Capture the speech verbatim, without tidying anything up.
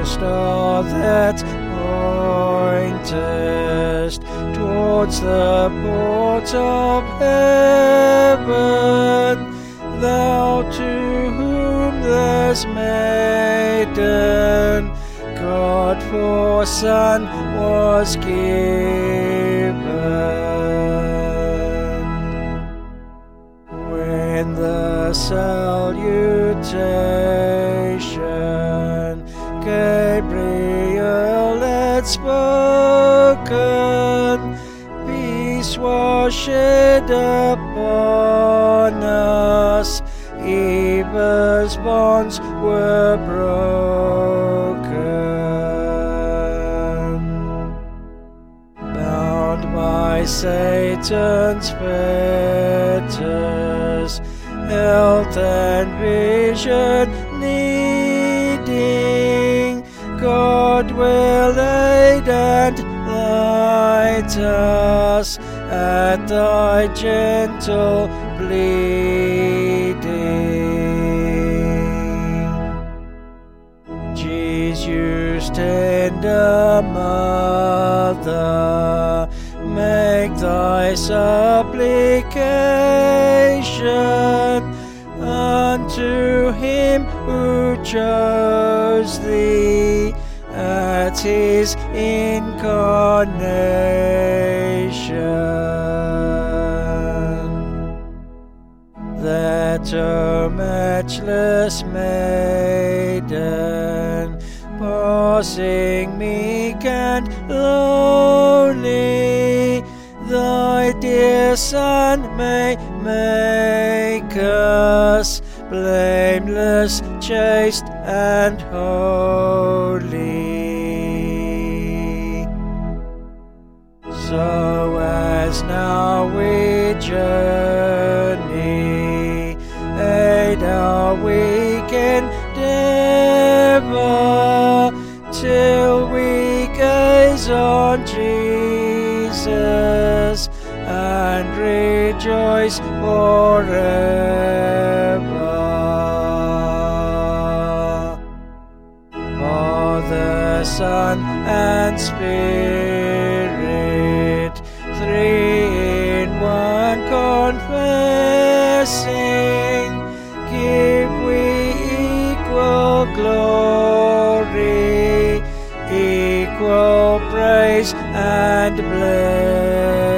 star that pointest towards the ports of heaven, thou to whom this maiden God for Son was given. When the salutation Gabriel had spoken, peace was shed upon us, evil's bonds were broken. Bound by Satan's fetters, health and vision needing, God will aid and light us at thy gentle pleading. Jesus, tender mother, make thy supplication unto him who chose thee at his incarnation, that O matchless maiden, passing meek and lowly, thy dear Son may make us blameless, chaste, and holy. So as now we journey, aid our weak endeavour, till we gaze on Jesus and rejoice forever. Father, Son, and Spirit, three in one confessing, give we equal glory, equal praise and blessing.